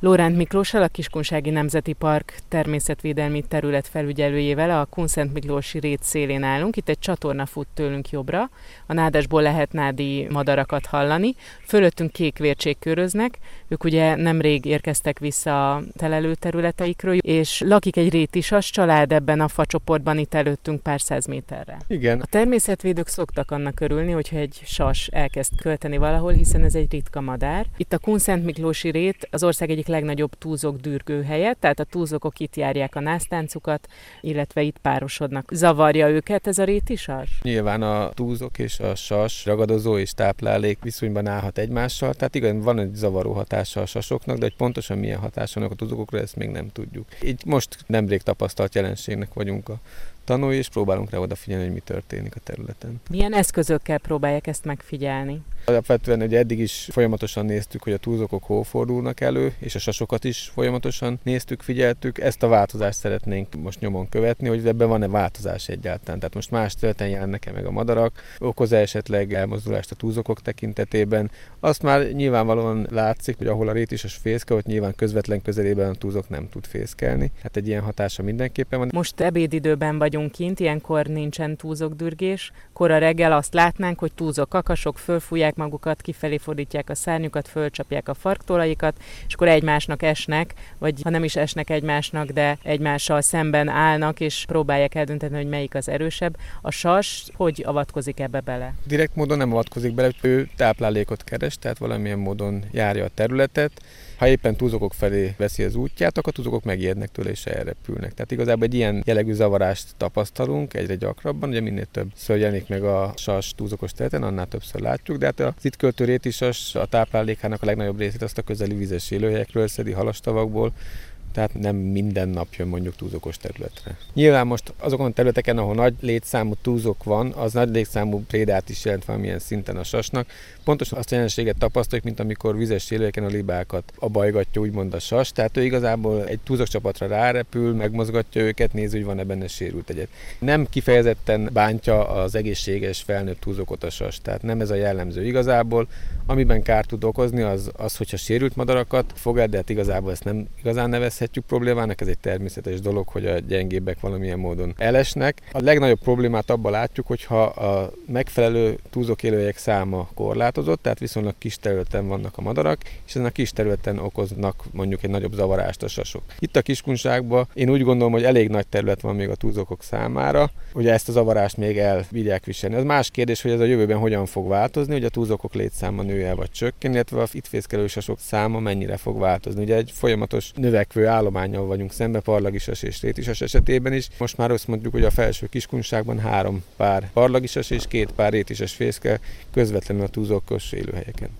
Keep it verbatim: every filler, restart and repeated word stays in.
Lóránt Miklóssal, a Kiskunsági Nemzeti Park természetvédelmi terület felügyelőjével a Kunszentmiklósi rét szélén állunk. Itt egy csatorna fut tőlünk jobbra, a nádasból lehet nádi madarakat hallani. Fölöttünk kék vércsék köröznek, ők ugye nemrég érkeztek vissza a telelő területeikről, és lakik egy rétisas család ebben a facsoportban itt előttünk pár száz méterre. Igen. A természetvédők szoktak annak örülni, hogyha egy sas elkezd költeni valahol, hiszen ez egy ritka madár. Itt a Kunszentmiklósi rét az ország egyik legnagyobb túzok dürgőhelye, tehát a túzokok itt járják a násztáncukat, illetve itt párosodnak. Zavarja őket ez a rétisas? Nyilván a túzok és a sas ragadozó és táplálék viszonyban állhat egymással, tehát igen, van egy zavaró hatása a sasoknak, de hogy pontosan milyen hatása vannak a túzokokra, ezt még nem tudjuk. Így most nemrég tapasztalt jelenségnek vagyunk a tanulni, és próbálunk rá odafigyelni, hogy mi történik a területen. Milyen eszközökkel próbálják ezt megfigyelni? Alapvetően ugye eddig is folyamatosan néztük, hogy a túzokok hol fordulnak elő, és a sasokat is folyamatosan néztük, figyeltük. Ezt a változást szeretnénk most nyomon követni, hogy ebben van-e változás egyáltalán. Tehát most más területen jelennek-e meg a madarak, okoz-e esetleg elmozdulást a túzokok tekintetében. Azt már nyilvánvalóan látszik, hogy ahol a rétisas fészkel, ott nyilván közvetlen közelében a túzok nem tud fészkelni. Hát egy ilyen hatása mindenképpen van. Most ebédidőben vagyunk kint, ilyenkor nincsen túzokdürgés. Kora reggel azt látnánk, hogy túzok, kakasok fölfújják magukat, kifelé fordítják a szárnyukat, fölcsapják a farktólaikat, és akkor egymásnak esnek, vagy ha nem is esnek egymásnak, de egymással szemben állnak, és próbálják eldönteni, hogy melyik az erősebb. A sas hogy avatkozik ebbe bele? Direkt módon nem avatkozik bele, ő táplálékot keres, tehát valamilyen módon járja a területet. Ha éppen túzokok felé veszi az útját, akkor a túzokok megijednek tőle és elrepülnek. Tehát igazából egy ilyen jellegű zavarást tapasztalunk egyre gyakrabban, ugye minél többször jelenik meg a sas túzokos területen, annál többször látjuk, de hát az itt költő rétisas a táplálékának a legnagyobb részét azt a közeli vizes élőhelyekről szedi, halastavakból, tehát nem minden nap jön mondjuk túzokos területre. Nyilván most azokon a területeken, ahol nagy létszámú túzok van, az nagy létszámú prédát is jelent valamilyen szinten a sasnak. Pontosan azt a jelenséget tapasztaljuk, mint amikor vizes élőhelyeken a libákat abajgatja úgymond a sas, tehát ő igazából egy túzokcsapatra rárepül, megmozgatja őket, nézi, hogy van-e benne sérült egyet. Nem kifejezetten bántja az egészséges felnőtt túzokot a sas, tehát nem ez a jellemző igazából. Amiben kárt tud okozni, az, az hogyha sérült madarakat fog el, de hát igazából ezt nem igazán nevezhetjük problémának, ez egy természetes dolog, hogy a gyengébbek valamilyen módon elesnek. A legnagyobb problémát abban látjuk, hogyha a megfelelő túzok élőhelyek száma korlátozott, tehát viszonylag kis területen vannak a madarak, és ezen a kis területen okoznak mondjuk egy nagyobb zavarást a sasok. Itt a Kiskunságban én úgy gondolom, hogy elég nagy terület van még a túzokok számára, hogy ezt a zavarást még el bírják viselni. Az más kérdés, hogy ez a jövőben hogyan fog változni, hogy a túzokok létszáma nő el vagy csökken, illetve a itt fészkelő sasok száma mennyire fog változni. Ugye egy folyamatos növekvő állománnyal vagyunk szembe, parlagisas és rétisas esetében is. Most már azt mondjuk, hogy a felső Kiskunságban három pár parlagisas és két pár rétisas fészkel közvetlenül a túzokos élőhelyeken.